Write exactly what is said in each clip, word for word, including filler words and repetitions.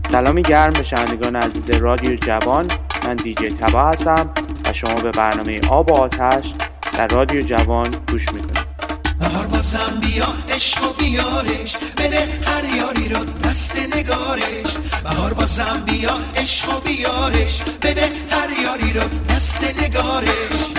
سلامی گرم به شنوندگان عزیز رادیو جوان. من دیجی تبا هستم و شما به برنامه آب و آتش در رادیو جوان گوش میکنید. بهار بازم بیا عشق و بیارش، بده هر یاری رو دست نگارش. بهار بازم بیا عشق و بیارش، بده هر یاری رو دست نگارش.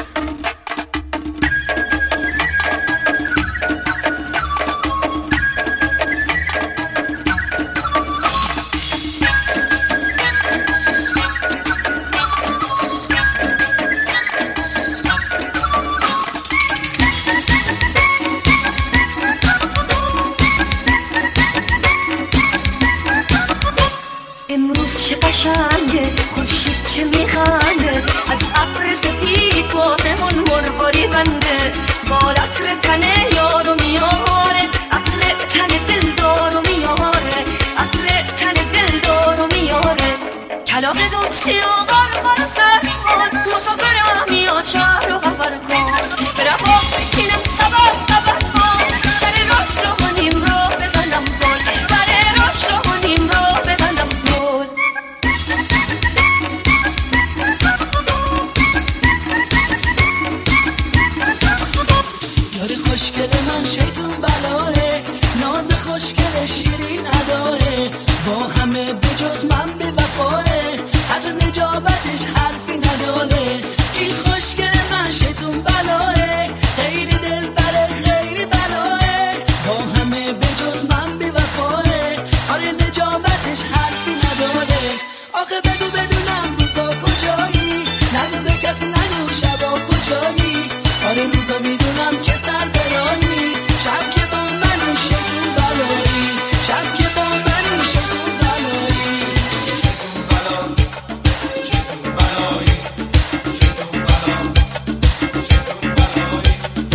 خورشید چه میخنده از ابر سپید واسمون مرغاری بنده. با عطر تن یارو میاره، عطر تن دلدارو میاره، عطر تن دلدارو میاره. کلاغ دوستی و قرقر سرمان مسافرم میاد شهر رو خبر کن. برم با بچینم سبر خبر کن، سر راش رو کنیم رو بزنم گل، سر راش رو کنیم رو بزنم گل. خوشگل من شیطون بلاه، ناز خوشگل شیرین اداه، با همه بجز من به وفاه، حتی نجابتش حرفی نداره. این خوشگل من شیطون بلاه، خیلی دل بره خیلی بلاه، با همه بجز من به وفاه، آره نجابتش حرفی نداره. آخه بگو بدونم روزا کجایی، نگو به کسی نگو شبا کجایی. آره روزا میدونم که سر برایی، شب که با من شیطون بلایی، شب که با من شیطون بلایی. شیطون بلا شیطون بلایی شیطون بلا شیطون بلایی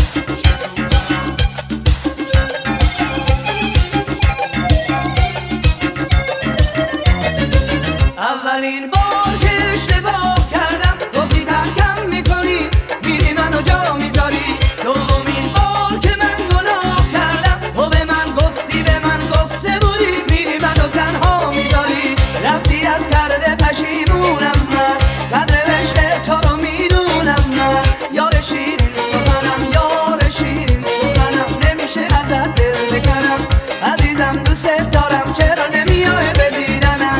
شیطون بلا. اولین بار که اشتباه کردم گفتی ترکم میکنی، میری منو جا میذاری. دومین بار که من گناه کردم تو به من گفتی، به من گفته بودی، میری منو تنها میذاری. رفتی از کرده پشیمونم من، قدر عشق تو رو میدونم من. یار شیرین سخنم یار شیرین سخنم، نمیشه ازت دل بکنم. عزیزم دوست دارم چرا نمیای به دیدنم.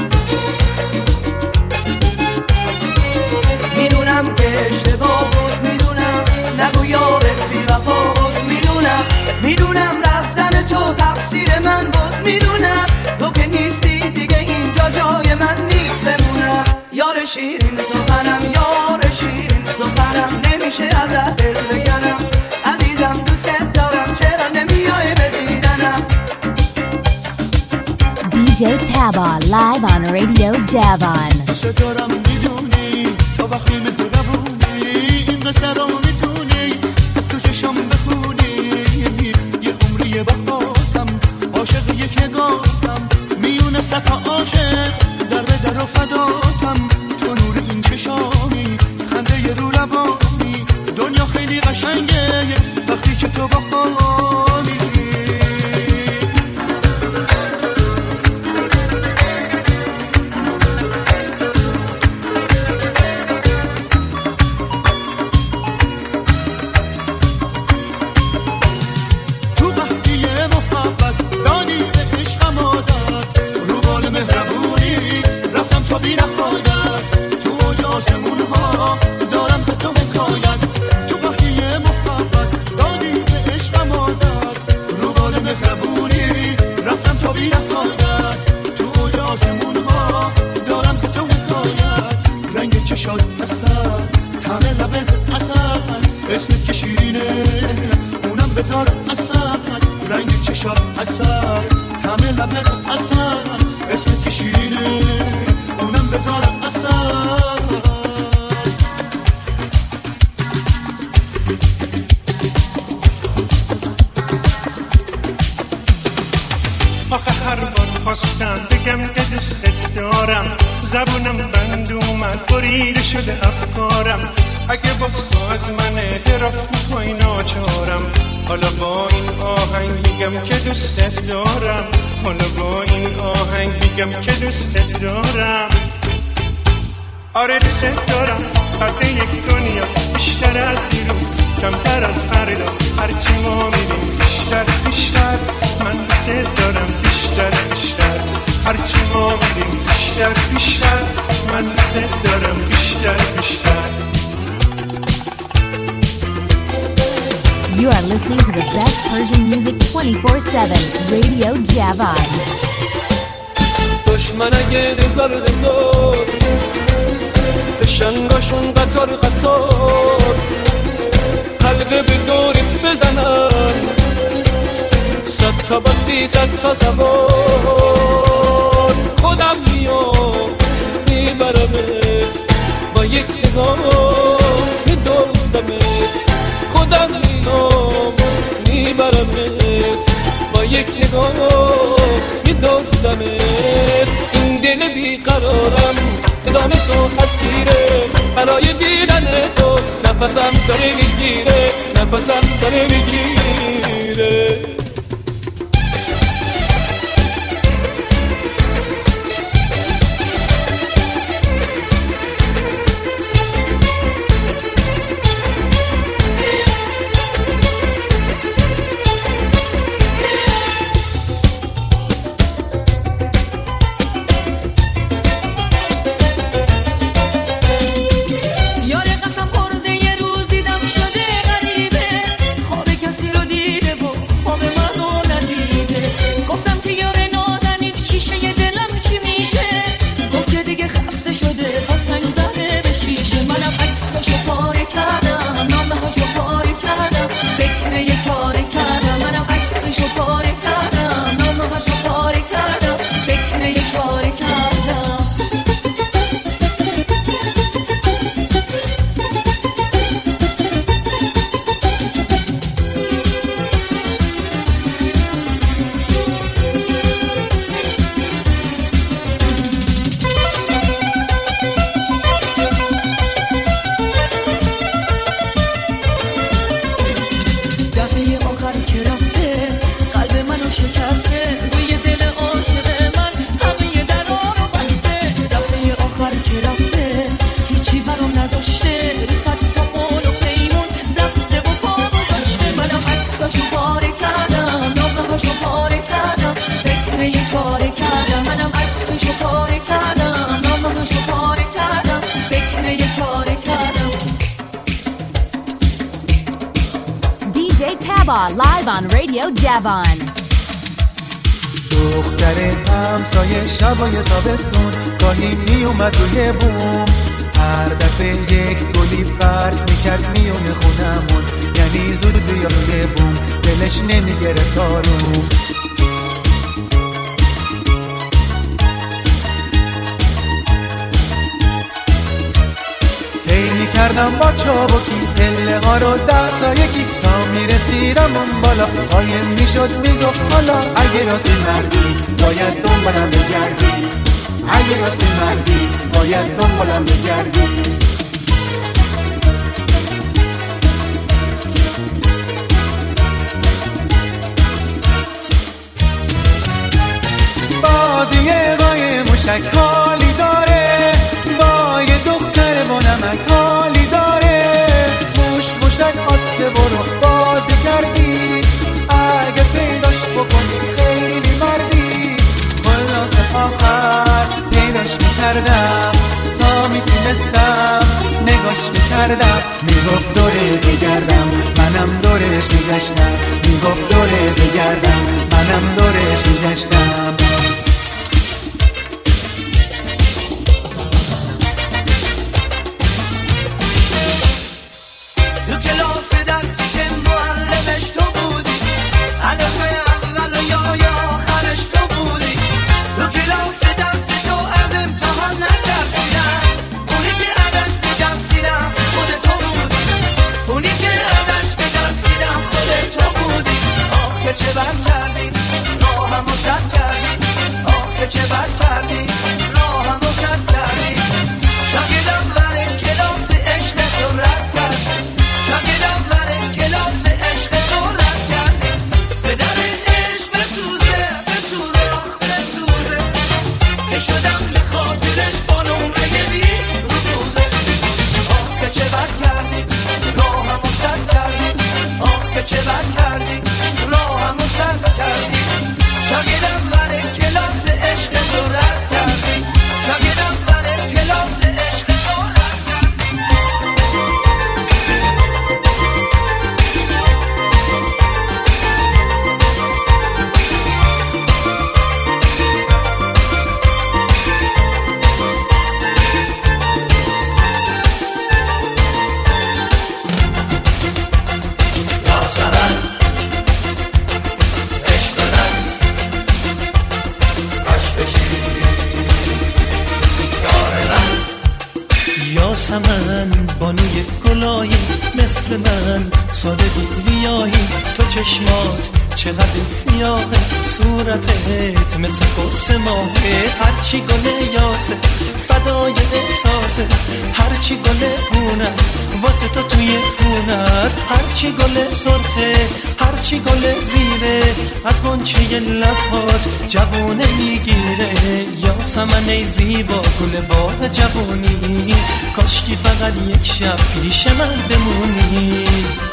میدونم که اشتباه بود، میدونم نگو یارت بی وفا بود، میدونم میدونم رفتن تو تقصیر من بود، میدونم تو که نیستی دیگه اینجا جای من نیست بمونم. یار شیرین سخنم یار شیرین سخنم، نمیشه ازت دل بکنم. عزیزم دوست دارم چرا نمیای به دیدنم. دیجی تابا live on Radio Javan. دوست دارم میدونی تا وقتی مهربونی، این قصه رو میتونی از تو چشم بخونی. یه عمریه باهاتم عاشق یک نگاهتم، میونه صفا عاشق در به در و فداتم. تو نور این چشانی خنده ی رو لبانی، دنیا خیلی قشنگه وقتی که تو با خواهی. بی نهایت تو اوج آسمون ها دارم ز تو حکایت. تو وحی محبت دادی به عشقم عادت، رو بال مهربونی رفتم تا بی نهایت. تو اوج آسمون ها دارم ز تو حکایت. رنگ چشات اصل طعم لبت اصل، اسمت که شیرینه اونم بذار اصل. رنگ چشات اصل طعم لبت اصل، اسمت که شیرینه اونم بذار اصل. آخه هر بار خواستم بگم که دوستت دارم، زبونم بند اومد بریده شده افکارم. اگه باز تو از من درافت میخوای ناچارم، حالا با این آهنگ میگم که دوستت دارم. حالا با این آهنگ میگم که دوستت دارم، آره دوستت دارم. فرق یک دنیا بیشتر از دیروز، کمتر از فردا، هرچی ما میریم بیشتر بیشتر. من دوستت دارم بیشتر بیشتر، هرچی ما میریم بیشتر بیشتر. من دوستت دارم بیشتر بیشتر. You are listening to the best Persian music twenty-four seven, Radio Javan. دشمن اگه دلزار دلزار فشنگاشون قطار قطار حلقه به دورت بزنن، صد تا باسی صد تا سوار. خودم میام میبرمت با یک نگاه میدوزمت، خودم میام میبرمت با یک نگاه میدوزمت. این دل بیقرارم ادامه تو اسیره، برای دیدن تو نفسم داره میگیره، نفسم داره میگیره. Live on Radio Javan. دختر همسایه شبای تابستون گاهی می اومد روی بوم، هر دفعه یک گلی فرق میکرد میونه خونمون، یعنی زود بیا روی بوم دلش نمیگرفت آروم. کردم با چابکی پله ها رو ده تا یکی تا میرسیدم اون بالا، قایم میشد میگفت حالا اگه راستی مردی باید دنبالم بگردی، اگه راستی مردی باید دنبالم بگردی. بازی قای موشک حالی داره، با یه دختر با نمک حالی داره، موش موشک آسته برو بازی کردی، اگه پیداش بکنی خیلی مردی. خلاص آخر پیداش میکردم تا میتونستم نگاش میکردم، میگفت دوره بگردم منم دورش میگشتم، میگفت دوره بگردم منم دورش میگشتم. چه بد کردی راهم رو سد کردی، آخه چه بد کردی راهم رو سد کردی. شاگردم برای کلاس عشق تو رد کردی، شاگردم برای کلاس عشق تو رد کردی. به در عشق بسوزه بسوزه آخ بسوزه، یاسمن بانوی گلایی، مثل من ساده گویایی. تو چشمات چقدر سیاهه، صورتت مثل قرص ماهه. هرچی گل یاسه فدای احساسه، هرچی گل خونه واسه تو توی خونه است. هرچی گل سرخه، هرچی گل زیره، از غنچه لبات جوونه میگیره. یاسمن ای زیبا گل باغ جوونی، کاشکی فقط یک شب پیش من بمونی.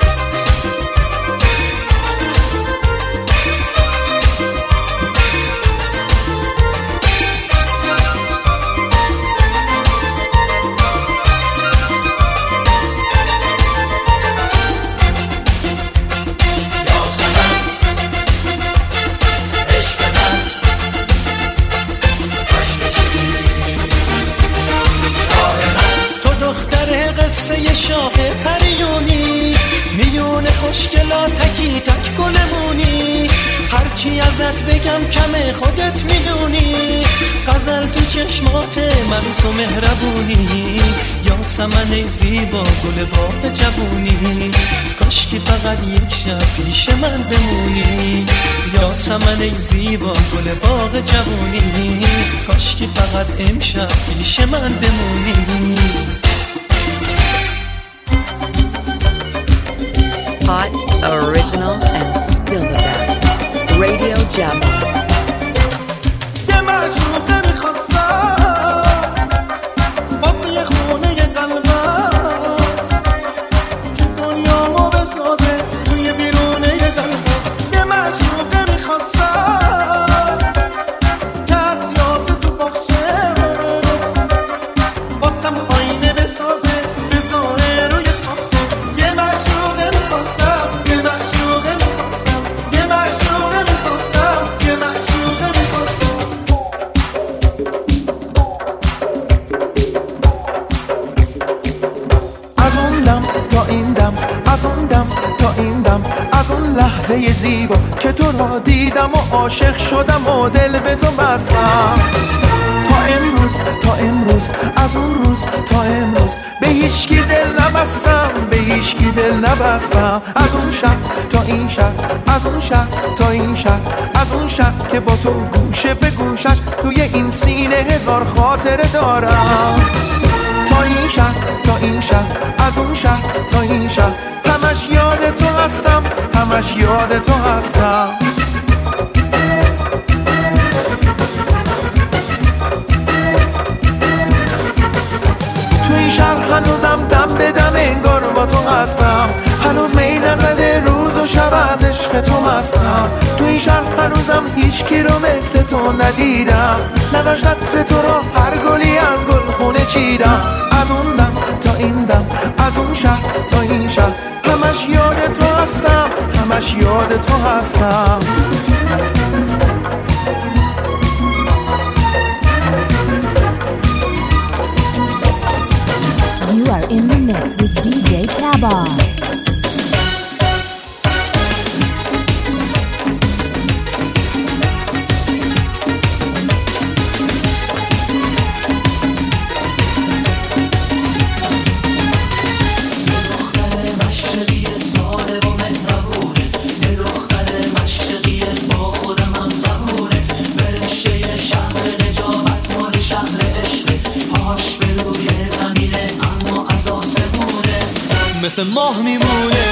قصه شاه پریونی، میون خوشگلا تکی تک گلمونی. هرچی ازت بگم کمه خودت میدونی، غزل تو چشمات منوس و مهربونی. یاسمن ای زیبا گل باغ جوونی، کاشکی فقط یک شب پیش من بمونی. یاسمن ای زیبا گل باغ جوونی، کاشکی فقط امشب پیش من بمونی. Hot, original, and still the best. Radio Javan. یه معشوقه میخواستم واسه یه خونه قلبم، دنیامو بسازه توی بیرونه قلبم. یه معشوقه میخواستم که از یاسه تو بخشه، واسم آینه بسازه بذاره روی تاخچه. یه معشوقه میخواستم، یه معشوقه میخواستم، یه معشوقه میخواستم، یه معشوقه میخواستم. از اون دم تا این دم، از اون دم تا این دم، از اون لحظه زیبا که تو را دیدم و عاشق شدم و دل به تو بستم. تا امروز تا امروز، از اون روز تا امروز، به هیچکی دل نبستم، به هیچکی دل نبستم. از اون شب تا این شب، از اون شب تا این شب، از اون شب که با تو گوشه به گوشش توی این سینه هزار خاطره دارم. تا این شب تا این شب، از اون شب تا این شب، همش یاد تو هستم، همش یاد تو هستم. تو این شهر هنوزم دم به دم انگار با تو هستم، هنوز می نزده روز و شب از عشق تو مستم. تو این شهر هنوزم هیچ کی رو مثل تو ندیدم، نداشت عطر تو را هر گلی از گل خونه چیدم. از اون دم تا این دم، از اون شهر تا این شهر، همش یاد تو هستم، همش یاد تو هستم. You are in the mix with D J Tabah. مثل ماه میمونه،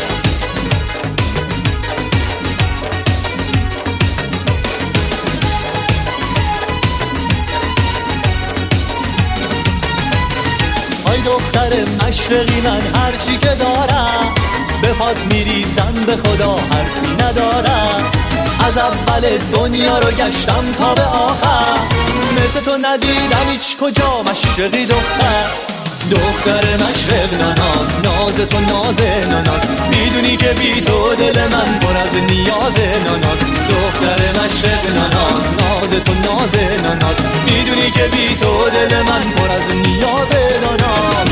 آی دختر مشرقی، من هرچی که دارم به پات میریزم، به خدا حرفی ندارم. از اول دنیا رو گشتم تا به آخر، مثل تو ندیدم هیچ کجا مشرقی دختر. دختر مشرق ناز، ناز تو ناز ناز، میدونی که بی تو دل من پر از نیاز ناز. دختر مشرق ناز، ناز تو ناز ناز، میدونی که بی تو دل من پر از نیاز ناز.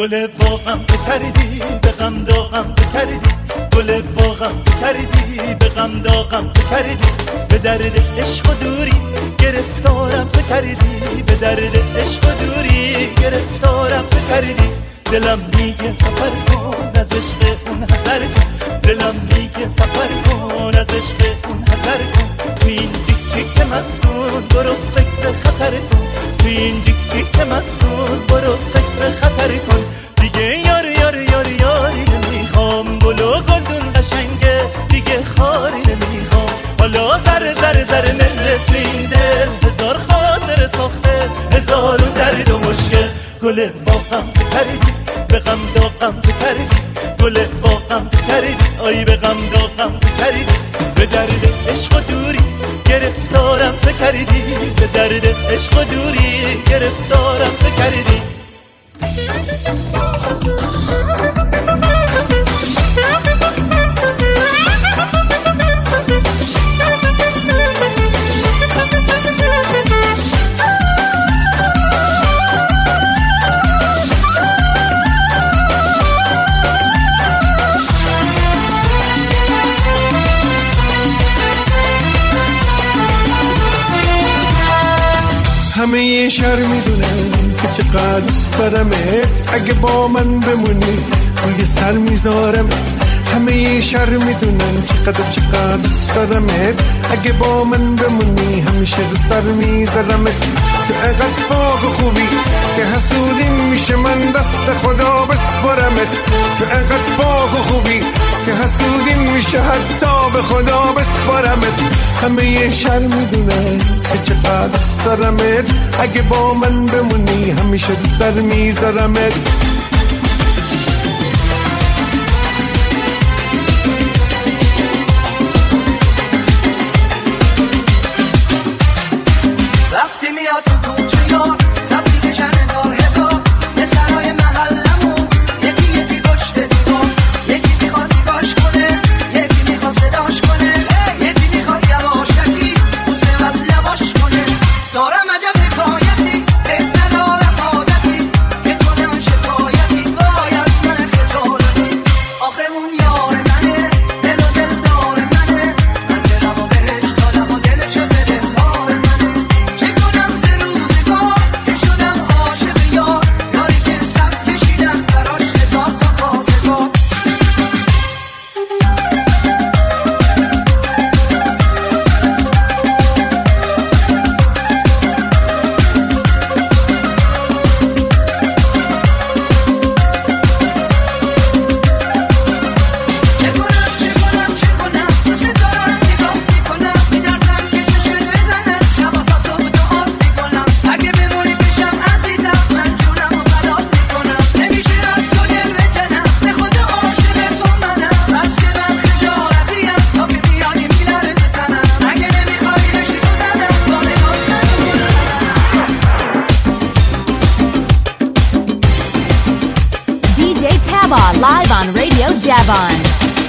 گل باغم بکردی به غم داغم بکردی گل باغم بکردی به غم داغم بکردی به درد عشق و دوری گرفتارم بکردی به درد عشق و دوری گرفتارم بکردی دلم میگه سفر کن از عشق اون حذر کن دلم میگه سفر کن از عشق اون حذر کن تو این جیک جیک مستون برو فکر خطر کن تو این جیک جیک مستون برو فکر خطر کن دیگه یار یار یار یاری نمیخوام بلو گلدون قشنگه دیگه خاری نمیخوام حالا زر زر زر مهر تو این دل هزار خاطر ساخته هزارون درد و مشکل گل باغم بکردی به غم داغم بکردی گل باغم بکردی آی به غم داغم بکردی به درد عشق و دوری گرفتارم بکردی به درد عشق و دوری گرفتارم بکردی همه یه شهر میدونن که چقدر دوست دارمت اگه با من بمونی روی سر میذارم همه یه شهر میدونن چقدر چقدر دوست دارمت اگه با من بمونی همیشه رو سر میذارمت تو اقدر پاک و خوبی که حسودی میشه من دست خدا بسپرمت تو اقدر پاک و خوبی که حسودی میشه حتی به خدا بسپرمت همه یه شهر میدونن که چقدر دوست دارمت اگه با من بمونی همیشه رو سر میذارمت وقتی میاد تو کوچه یار زفتی کشن هزار هزار یه سرای محلمون یکی یکی پشت دیوار یکی میخواد نگاش کنه یکی میخواد صداش کنه یکی میخواد یواشکی بوسه و لباش کنه دارم عجب حکایتی حیف ندارم عادتی که کنم شکایتی وای از من خجالتی آخه اون یار منه دل و دل دار منه من دلم و بهش دادم و دلشو بده کار منه چه کنم ز روزگار که شدم عاشق یار یاری که صف کشیدم براش هزار تا خواستگار چه کنم چه کنم چه کنم دوست دارم نگاه میکنم میترسم که چشم بزنم شبا تا صبح دعا میکنم اگه بمونی پیشم عزیزم من جونم و فدات میکنم نمیشه از تو دل بکنم به خود عاشق تو منم بس که من خجالتیم تا که بیایی میلرزه تنم اگه نمیخوای بشی تو زنم با نگاه نکنم D J Taba live on Radio Javon.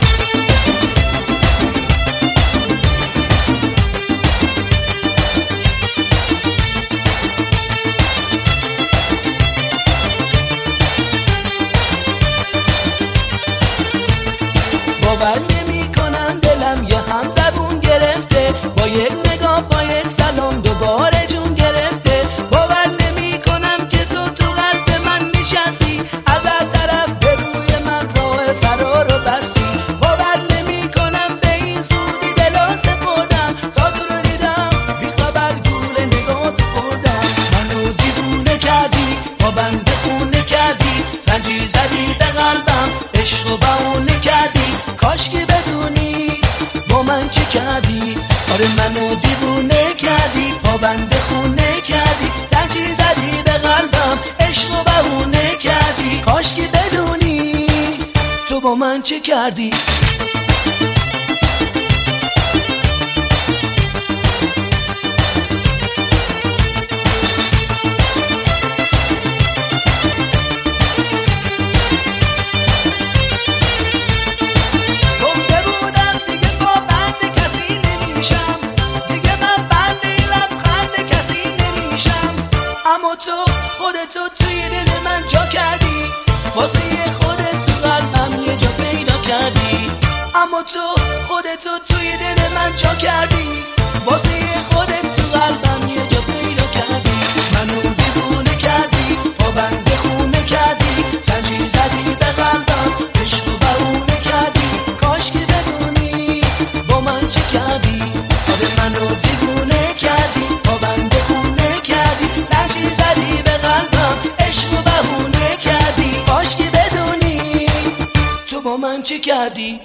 باور نمی کنم دلم یه هم زبون گرفته با یک نگاه با یک سلام دوباره جون گرفته باور نمی کنم که تو تو قلب من نشستی از هر طرف به روی من راه فرار رو بستی باور نمی کنم به این زودی دلو سپردم تا تو رو دیدم بی خبر گول نگاه تو خوردم منو دیوونه کردی با بنده خونه کردی زنجیر زدی به قلبم عشق و بهونه کردی کاش که بدونی با من چه کردی آره منو دیوونه کردی پابند خونه کردی زنجیر زدی به قلبم عشق و بهونه کردی کاش که بدونی تو با من چه کردی تو خودتو توی دل من جا کردی اما تو خودتو توی دل من جا کردی، واسه خودت تو قلبم یه جا پیدا کردی. منو دیوونه کردی، پابند خونه کردی، زنجیر زدی به قلبم، عشق و بهونه کردی. کاش که بدونی با من چه کردی. آره منو دیوونه کردی، پابند خونه کردی، زنجیر زدی به قلبم، عشق و بهونه کردی. کاش که بدونی تو با من چه کردی.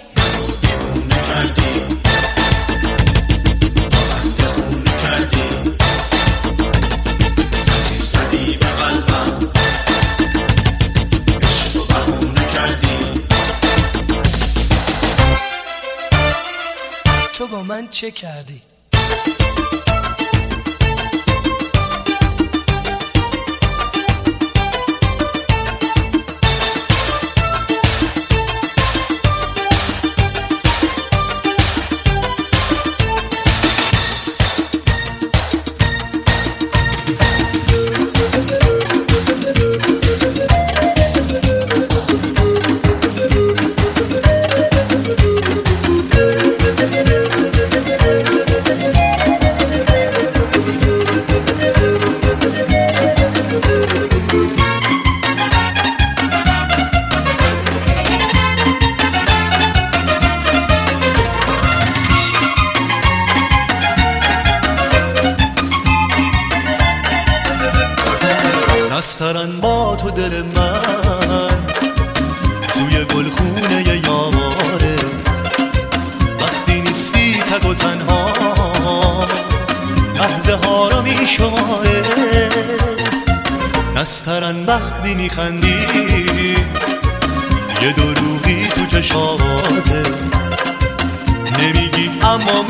تو با من چه کردی؟ نسترن با تو دل من توی گلخونه یاره، وقتی نیستی تک و تنها لحظه ها رو می شماره. نسترن وقتی می خندی یه دروغی تو چشاته، نمیگی اما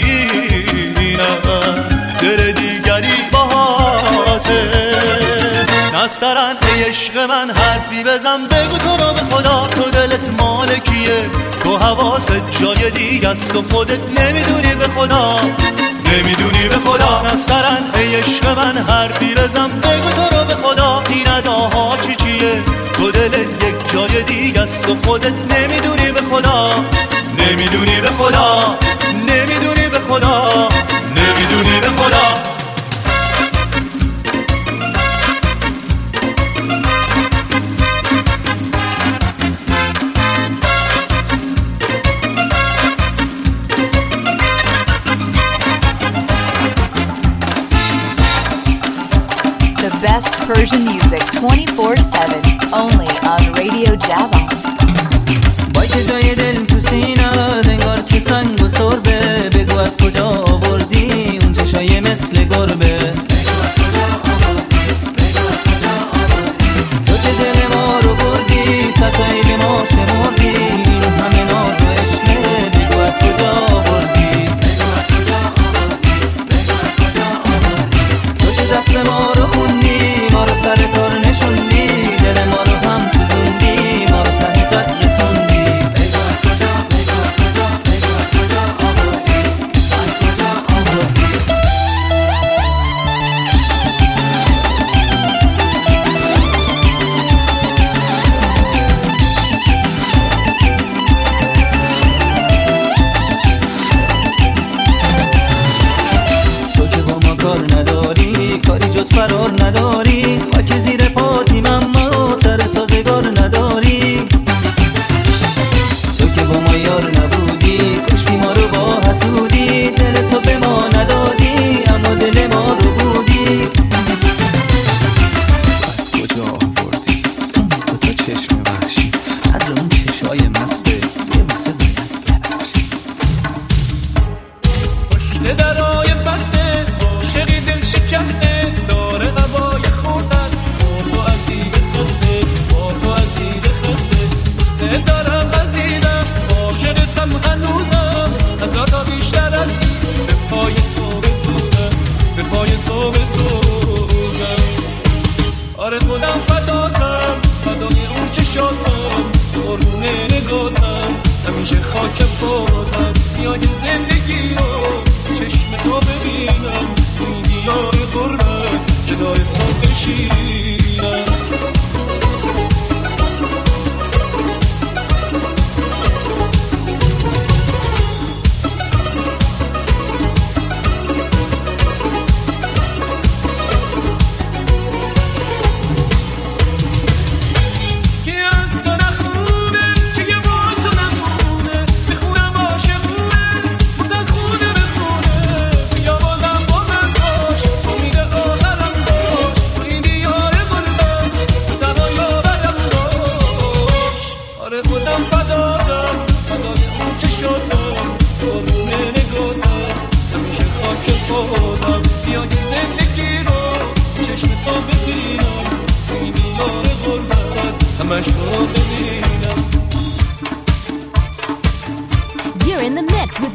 میبینم دل دیگری باهاته. نسترن ای عشق من حرفی بزن، بگو تو رو به خدا تو دلت مال کیه، تو حواست جای دیگه است و خودت نمیدونی به خدا، نمیدونی به خدا. نسترن ای عشق من حرفی بزن، بگو تو رو به خدا این اداها چی چیه، تو دلت یک جای دیگه است و خودت نمیدونی به خدا، نمیدونی به خدا، نمیدونی به خدا، نمیدونی به خدا. Best Persian music twenty-four seven only on Radio Java. وای که جای دل تو سینه دنگار که سنگ و سربه، بگو از کجا آوردی اون چشای مثل گربه. تو که دل ما رو بردی ستایی به ما شمردی، همه ناز و عشقه بگو از کجا آوردی. تو که دست ما رو خوندی، ما رو سر کار نشوندی، دل ما رو هم سوزوندی، ما رو ته قد رسوندی.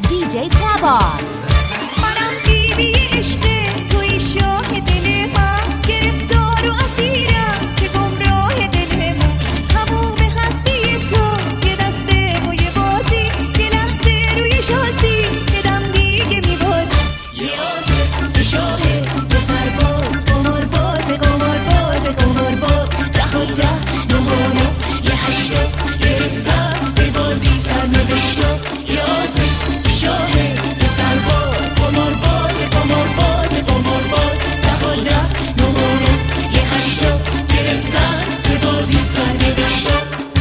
دی جی تبا. منم بیبی عشقه توی شاه دل من، گرفتار و اسیرم که گمراه دل من. تموم هستی تو یه دسته و یه بازی، یه لحظه روی شاسی یه دم دیگه میبازی. یه آسه تو شاهه تو سرباز، قمار باز قمار باز قمار باز. ده و ده نمانو یه هشتا گرفتم به بازی سر نوشتا. یه آسه تو شاهه تو سرباز، قمار باز قمار باز قمار باز. ده و ده نمانو یه هشتا گرفتم به بازی سر نوشتا.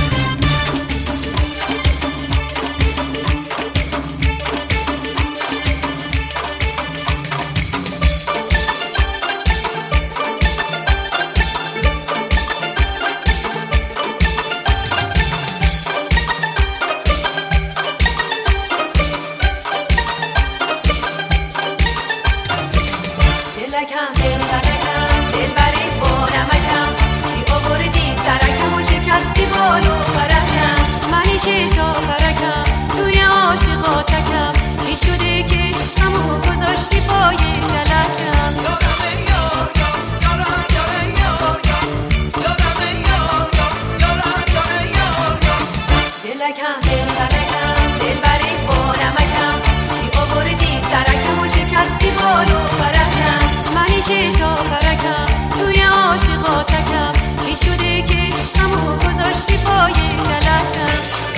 دلکم دلبرکم دلبری با نمکم، چی آوردی سرکم و شکستی بالو فرکم. منی که شاپرکم توی عاشقا چکم، چی شده که عشقمو گذاشتی پای کلکم. دلکم دلبرکم دلبری با نمکم، چی آوردی سرکم و شکستی بالو فرکم. منی که شاپرکم توی عاشقا چکم، چی شده که عشقمو گذاشتی پای کلکم.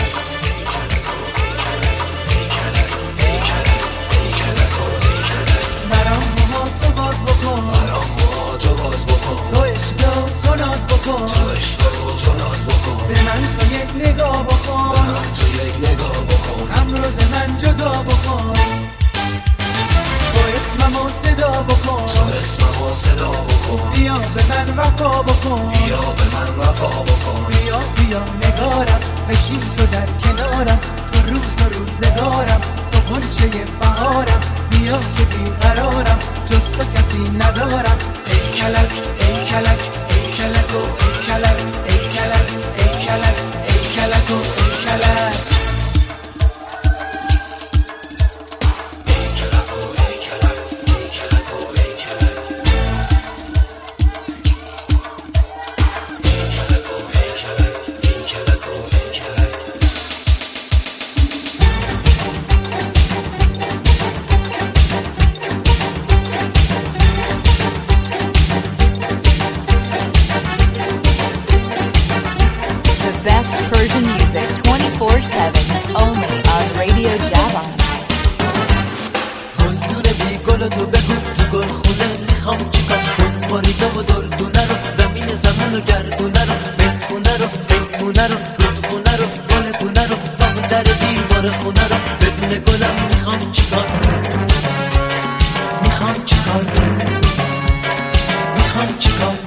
برام موها تو باز بکن، برام موها تو باز بکن. تو عشق و تو ناز بکن، تو عشق و تو ناز بکن. به من تو یک نگاه بکن، به من تو یک نگاه بکن. امروز من جدا بکن، تو اسممو صدا بکن، تو اسممو صدا بکن. بیا به من وفا بکن، بیا به من وفا بکن. بیا بیا نگارم بشین تو در کنارم، تو روز و روزگارم، تو غنچه بهارم. بیا که بیقرارم جز تو کسی ندارم. ای کلک ای کلک ای کلک و ای کلک ای کلک ای کلک ای کلک و ای کلک. Persian music twenty-four seven only on Radio Javan. گل دونه بی گل تو بگو تو گل خونه میخوام چیکار. خود باریده و دردونه رو زمین زمان و گردونه رو بلخونه رو بلخونه رو رودخونه رو گل گونه رو تا در دیوار خونه رو بدون گلم میخوام چیکار. میخوام چیکار میخوام چیکار.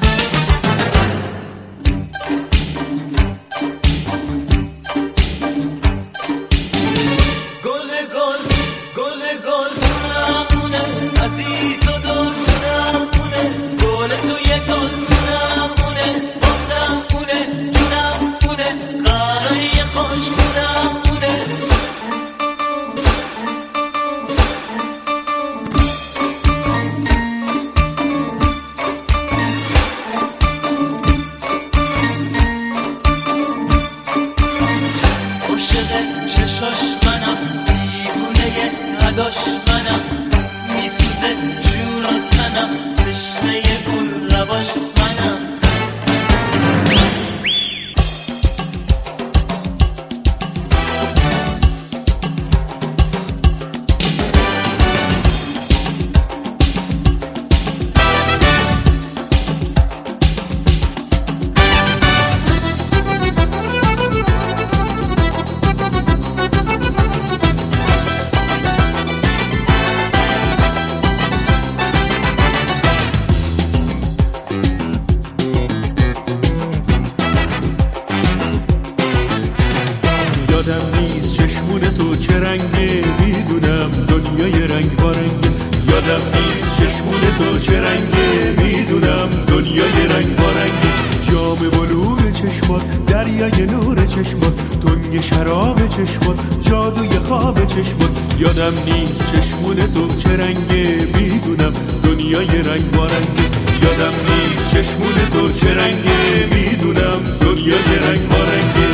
چشمات دریای نور چشمات، تنگ شراب چشمات، جادوی خواب چشمات. یادم نیست چشمون تو چه رنگه، میدونم دنیای رنگ بارنگه. یادم نیست چشمون تو چه رنگه، میدونم دنیای رنگ بارنگه.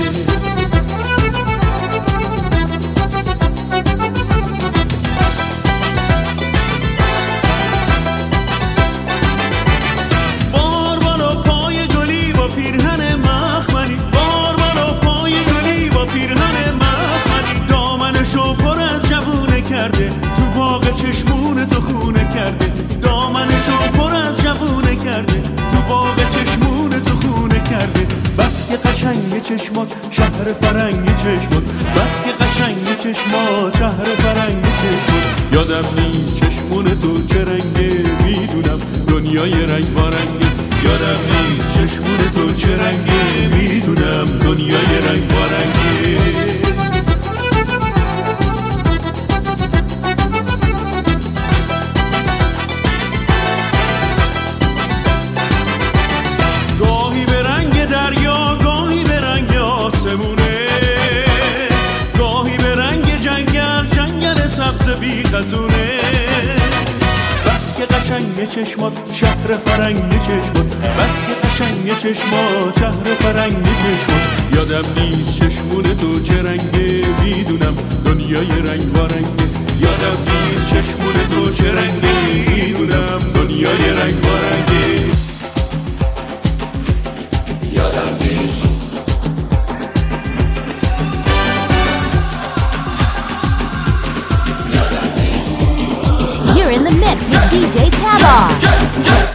تو باغ چشمون تو خونه کرده، دامنشو پر از جوونه کرده، تو باغ چشمون تو خونه کرده. بس که قشنگ چشمات شهر فرنگ چشمات، بس که قشنگ چشمات شهر فرنگ چشمات. یادم نیست چشمون تو چه رنگه، میدونم دنیای رنگ بارنگه. یادم نیست چشمون تو چه رنگه، میدونم دنیای رنگ بارنگه. گاهی به رنگ دریا، گاهی به رنگ آسمونه، گاهی به رنگ جنگل، جنگل سبز بی خزونه. بس که قشنگ چشمات شهر فرنگ چشمات، بس که قشنگ چشمات شهر فرنگ چشمات. یادم نیست چشمون تو چه رنگه، میدونم دنیای رنگ بارنگه. یادم نیست چشمون تو چه رنگه، میدونم دنیای رنگ بارنگه. You're in the mix with D J Tabar.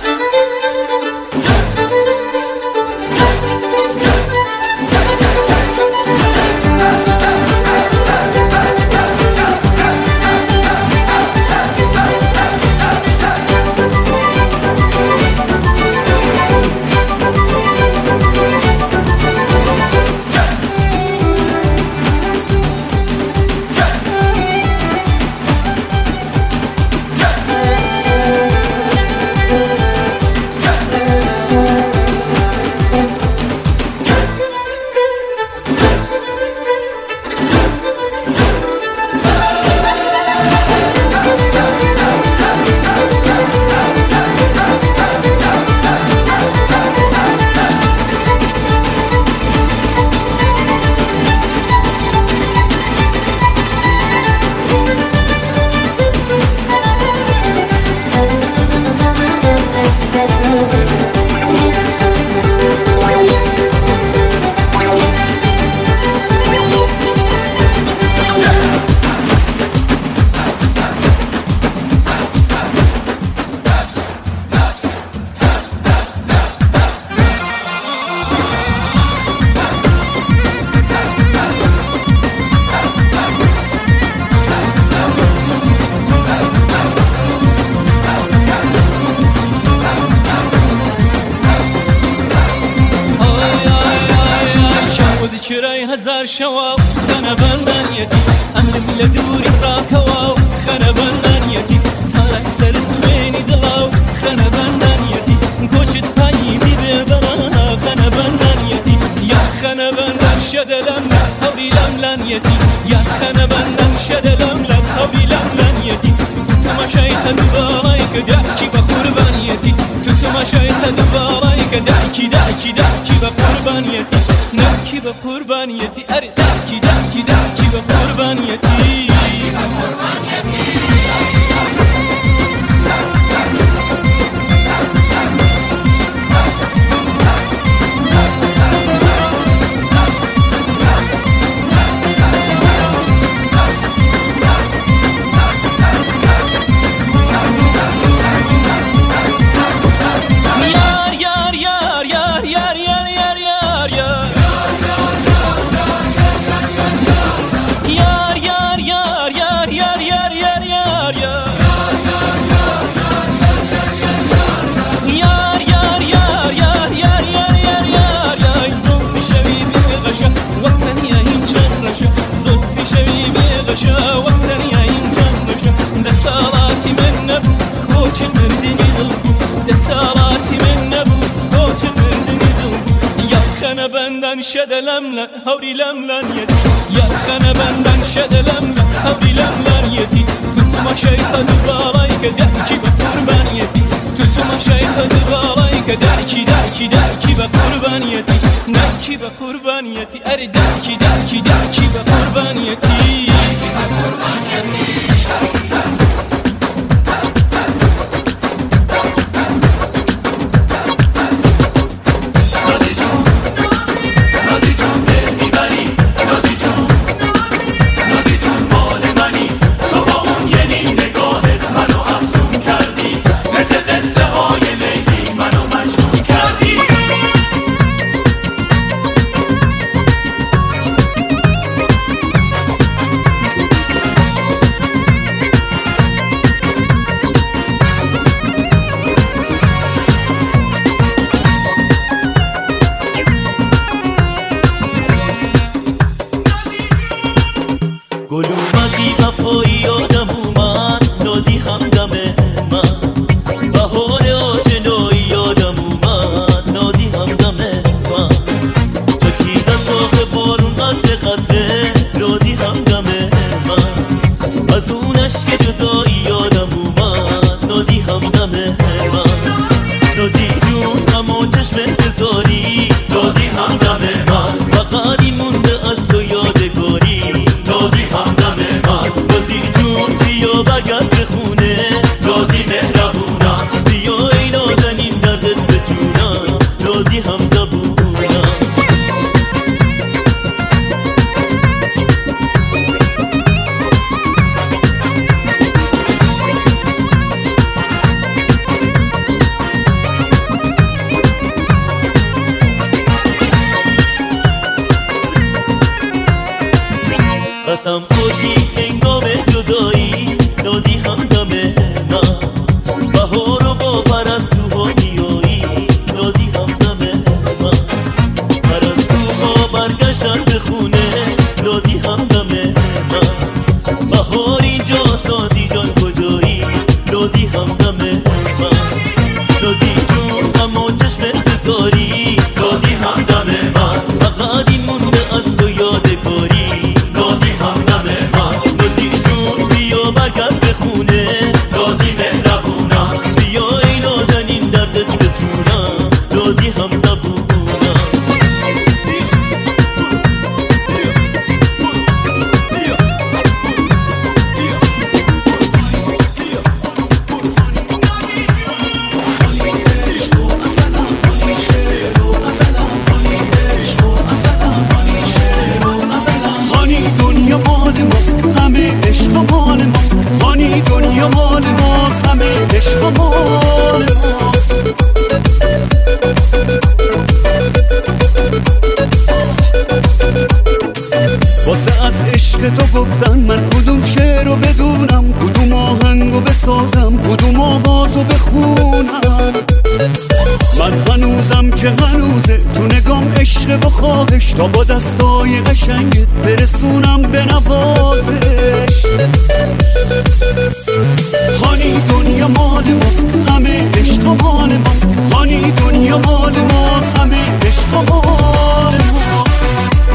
شوا خنا بندانيتي أمر بلا دوري راكوا خنا بندانيتي تارك سرت ويني دلاو خنا بندانيتي كوشت بايزي ببرانا خنا بندانيتي يا خنا بندان شدلم هوري لملانيتي يا خنا بندان شدلم لم هوري لملانيتي تتما شايت دبارايك دعكي بقربانيتي تتما شايت دبارايك دعكي دعكي دعكي بقربانيتي نبكي بقربانيتي أري دعكي دعكي دعكي بقربانيتي دعكي بقربانيتي بندن شدلم لن هوری لم لن یتی یخن بندن شدلم لن هوری لم لن یتی تو تو ما شیطان بالای که درکی به قربانیتی تو تو ما شیطان بالای که درکی درکی درکی به قربانیتی درکی به قربانیتی اری درکی درکی درکی به قربانیتی درکی به قربانیتی تا با دستای قشنگت برسونم به نوازش. هانی دنیا مال ماست، همه عشق مال ماست. هانی دنیا مال ماست، همه عشق مال ماست.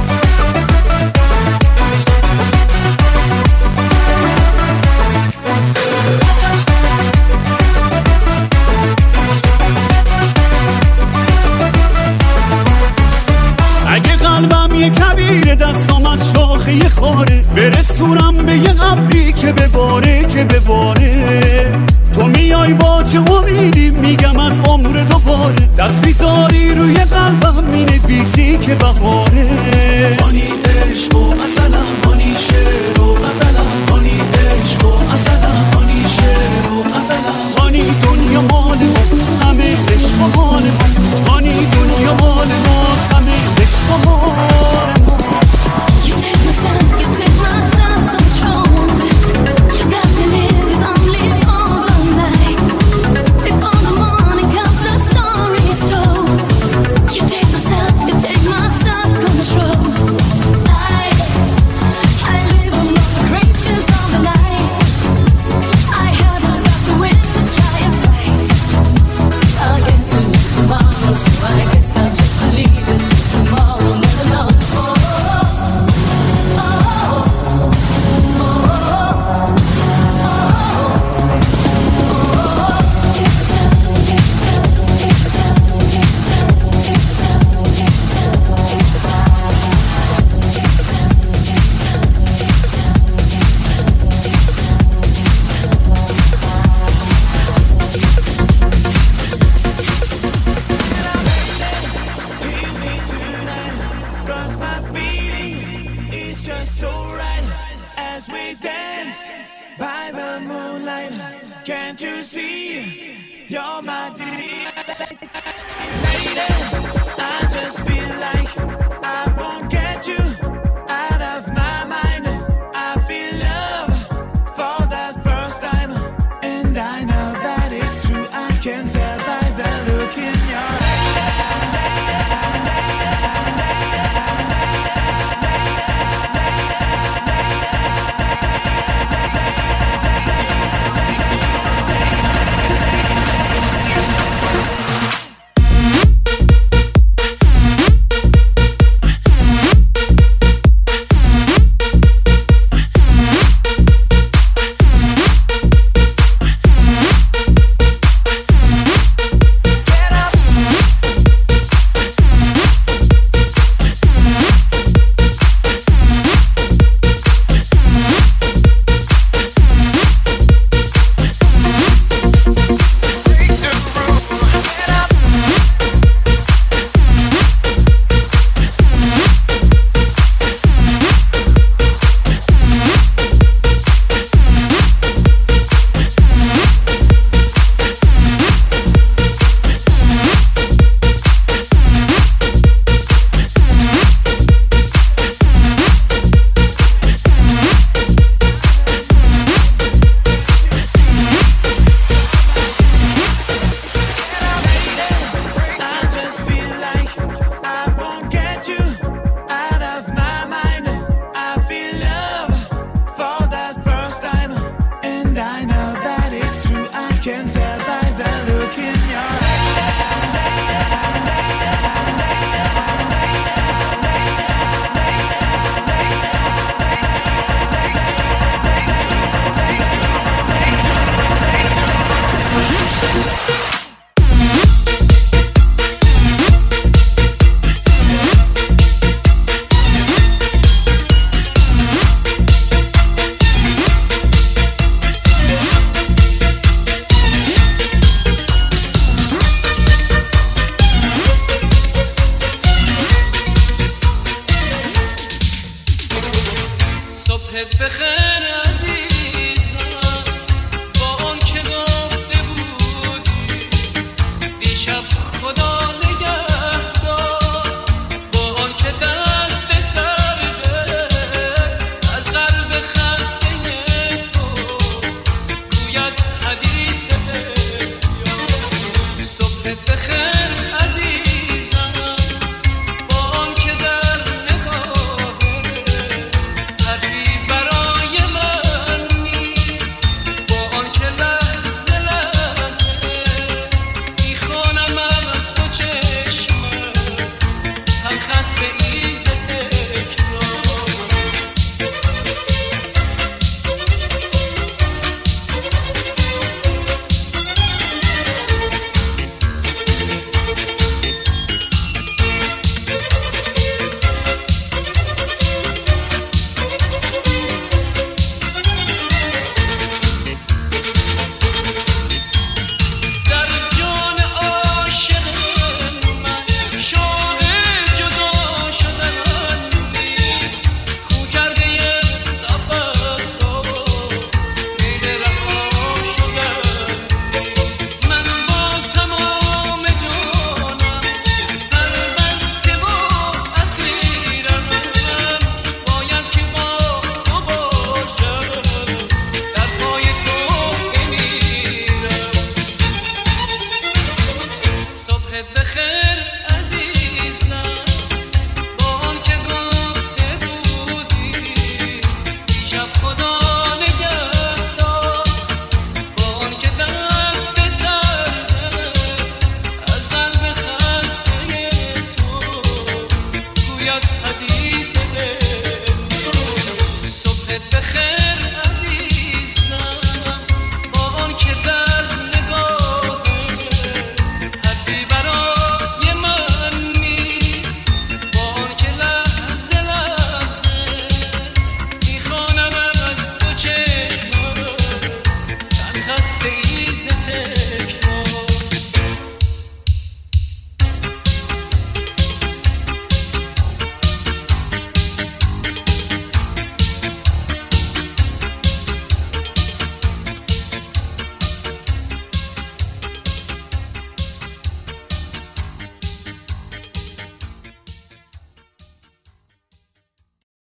اگه قلبم یه کبیر دستم از شاخه خاره، برسونم به یه ابری که بباره که بباره. تو میای با چه امیدی میگم از عمر دوباره، دست بیزاری روی قلبم مینویسی که بهاره. هانی عشق و مثلا هانی شعر و غزلم، هانی عشق و مثلا هانی شعر و غزلم. هانی دنیا مال ماست، همه عشق مال ماست. هانی دنیا مال ماست، همه عشق مال ماست. You take my sun, you take my self-control. You got me living, I'm living all the night. Before the morning comes, the story's told. You take my self, you take my self-control. I, I live on my Can't you see you're my dear?